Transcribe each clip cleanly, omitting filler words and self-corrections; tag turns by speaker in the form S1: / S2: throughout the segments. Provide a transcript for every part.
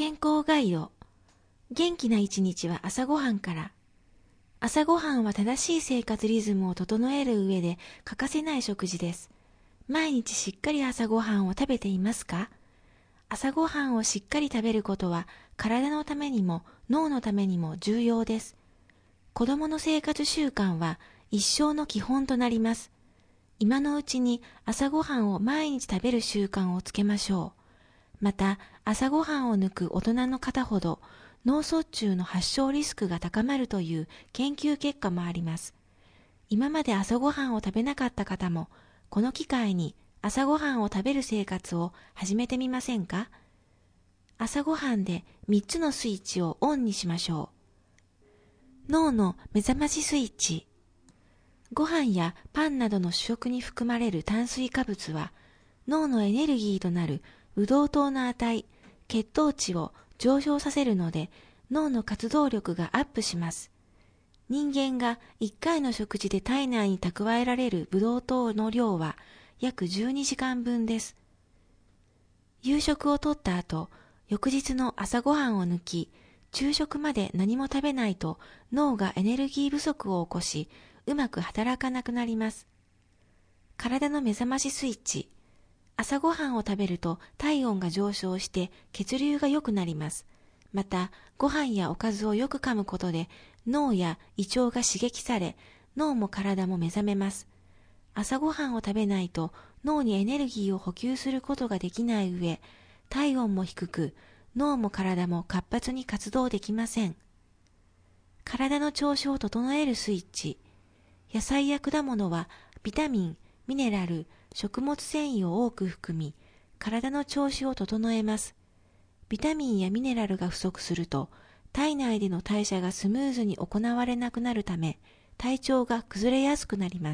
S1: 健康概要。元気な一日は朝ごはんから。朝ごはんは正しい生活リズムを整える上で欠かせない食事です。毎日しっかり朝ごはんを食べていますか？朝ごはんをしっかり食べることは体のためにも脳のためにも重要です。子供の生活習慣は一生の基本となります。今のうちに朝ごはんを毎日食べる習慣をつけましょう。また、朝ごはんを抜く大人の方ほど脳卒中の発症リスクが高まるという研究結果もあります。今まで朝ごはんを食べなかった方も、この機会に朝ごはんを食べる生活を始めてみませんか？朝ごはんで3つのスイッチをオンにしましょう。脳の目覚ましスイッチ。ご飯やパンなどの主食に含まれる炭水化物は、脳のエネルギーとなるブドウ糖の値、血糖値を上昇させるので、脳の活動力がアップします。人間が1回の食事で体内に蓄えられるブドウ糖の量は約12時間分です。夕食をとった後、翌日の朝ごはんを抜き、昼食まで何も食べないと脳がエネルギー不足を起こし、うまく働かなくなります。体の目覚ましスイッチ。朝ごはんを食べると体温が上昇して血流が良くなります。また、ご飯やおかずをよく噛むことで脳や胃腸が刺激され、脳も体も目覚めます。朝ごはんを食べないと脳にエネルギーを補給することができない上、体温も低く、脳も体も活発に活動できません。体の調子を整えるスイッチ。野菜や果物はビタミン、ミネラル、食物繊維を多く含み、体の調子を整えます。ビタミンやミネラルが不足すると、体内での代謝がスムーズに行われなくなるため、体調が崩れやすくなります。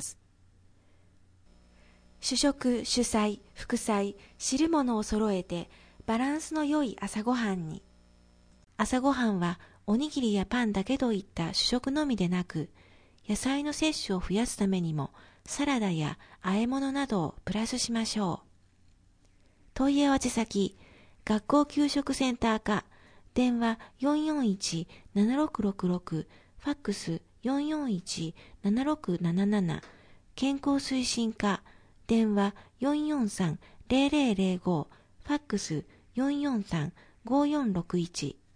S1: 主食、主菜、副菜、汁物を揃えて、バランスの良い朝ごはんに。朝ごはんは、おにぎりやパンだけといった主食のみでなく、野菜の摂取を増やすためにも、サラダや和え物などをプラスしましょう。問い合わせ先、学校給食センター課、電話441-7666、ファックス441-7677、健康推進課、電話443-0005、ファックス443-5461